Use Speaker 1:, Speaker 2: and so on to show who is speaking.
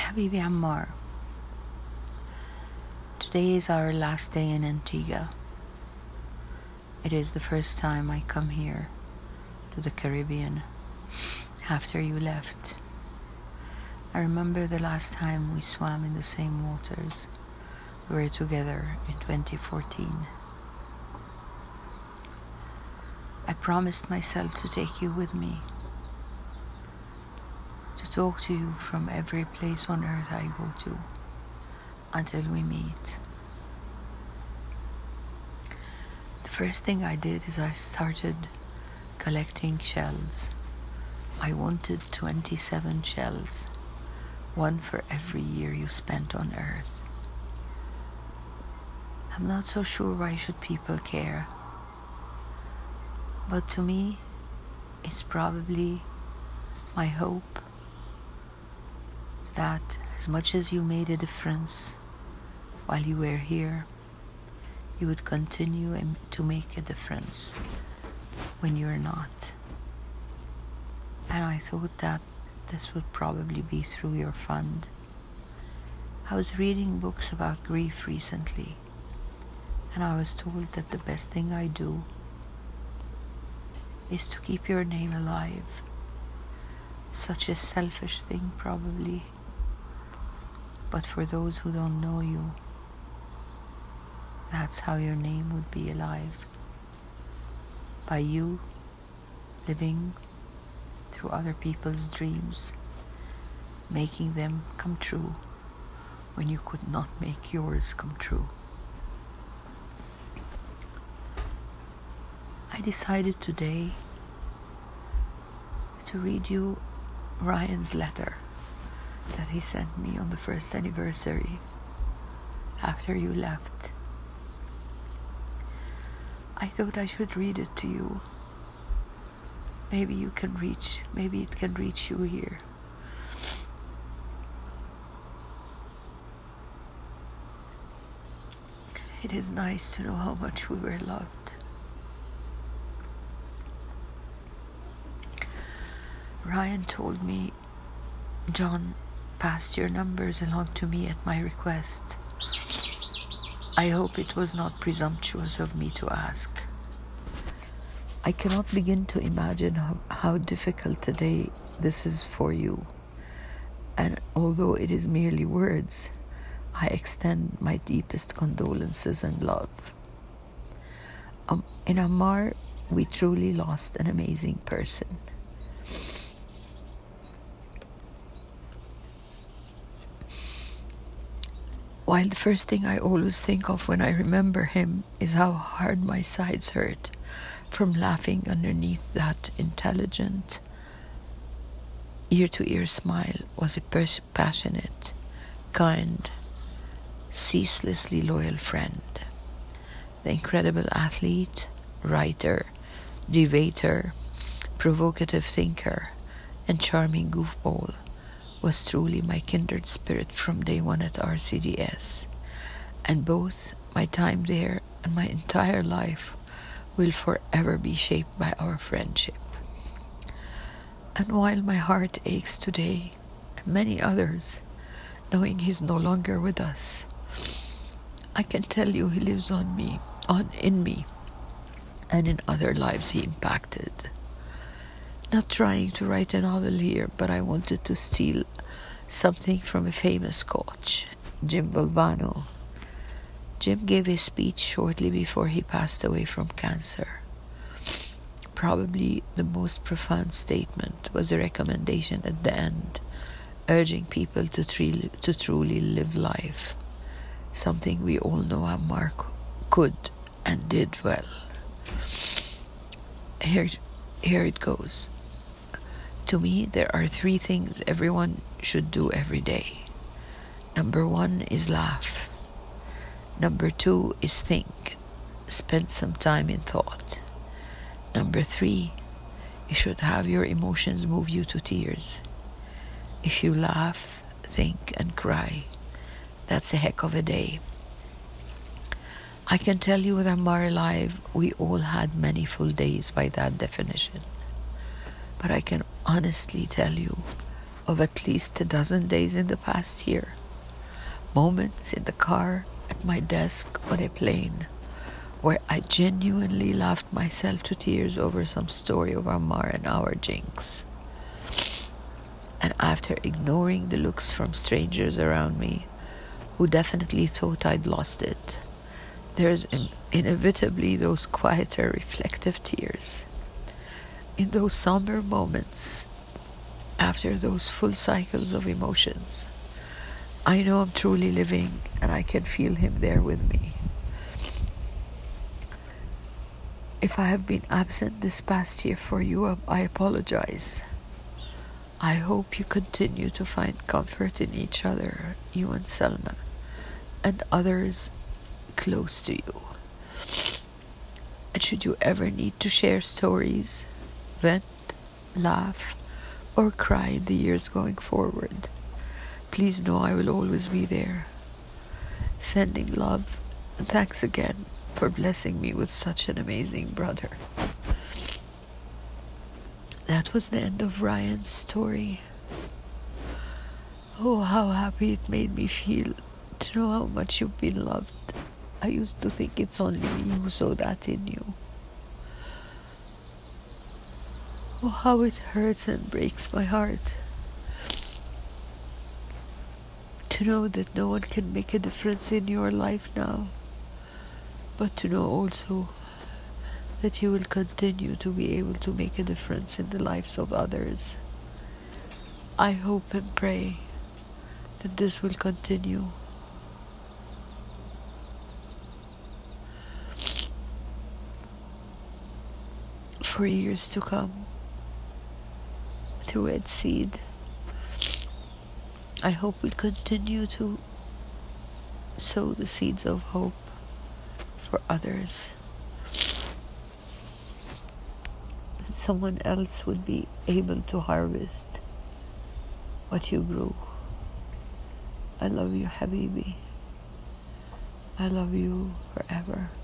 Speaker 1: Habibi Ammar, today is our last day in Antigua. It is the first time I come here to the Caribbean after you left. I remember the last time we swam in the same waters. We were together in 2014. I promised myself to take you with me, to talk to you from every place on earth I go to until we meet. The first thing I did is I started collecting shells. I wanted 27 shells, one for every year you spent on earth. I'm not so sure why should people care, but to me it's probably my hope that as much as you made a difference while you were here, you would continue to make a difference when you're not. And I thought that this would probably be through your fund. I was reading books about grief recently, and I was told that the best thing I do is to keep your name alive. Such a selfish thing, probably. But for those who don't know you, that's how your name would be alive. By you living through other people's dreams, making them come true when you could not make yours come true. I decided today to read you Ryan's letter that he sent me on the first anniversary after you left. I thought I should read it to you. Maybe it can reach you here. It is nice to know how much we were loved. Ryan told me John passed your numbers along to me at my request. I hope it was not presumptuous of me to ask. I cannot begin to imagine how difficult a day this is for you. And although it is merely words, I extend my deepest condolences and love. In Ammar, we truly lost an amazing person. While the first thing I always think of when I remember him is how hard my sides hurt from laughing underneath that intelligent, ear-to-ear smile, was a passionate, kind, ceaselessly loyal friend. The incredible athlete, writer, debater, provocative thinker, and charming goofball was truly my kindred spirit from day one at RCDS, and both my time there and my entire life will forever be shaped by our friendship. And while my heart aches today, and many others, knowing he's no longer with us, I can tell you he lives in me, and in other lives he impacted. Not trying to write a novel here, but I wanted to steal something from a famous coach, Jim Valvano. Jim gave a speech shortly before he passed away from cancer. Probably the most profound statement was a recommendation at the end, urging people to truly live life, something we all know Ammar could and did well. Here it goes. To me, there are 3 things everyone should do every day. Number 1 is laugh. Number 2 is think. Spend some time in thought. Number 3, you should have your emotions move you to tears. If you laugh, think, and cry, that's a heck of a day. I can tell you with Ammar alive, we all had many full days by that definition. But I can honestly tell you, of at least a dozen days in the past year. Moments in the car, at my desk, on a plane, where I genuinely laughed myself to tears over some story of Ammar and our jinx. And after ignoring the looks from strangers around me, who definitely thought I'd lost it, there's inevitably those quieter, reflective tears. In those somber moments, after those full cycles of emotions, I know I'm truly living and I can feel him there with me. If I have been absent this past year for you, I apologize. I hope you continue to find comfort in each other, you and Selma, and others close to you. And should you ever need to share stories, vent, laugh, or cry in the years going forward, please know I will always be there. Sending love, and thanks again for blessing me with such an amazing brother. That was the end of Ryan's story. Oh, how happy it made me feel to know how much you've been loved. I used to think it's only me who saw that in you. Oh, how it hurts and breaks my heart to know that no one can make a difference in your life now, but to know also that you will continue to be able to make a difference in the lives of others. I hope and pray that this will continue. For years to come, through Red Seed. I hope we'll continue to sow the seeds of hope for others, that someone else would be able to harvest what you grew. I love you, Habibi. I love you forever.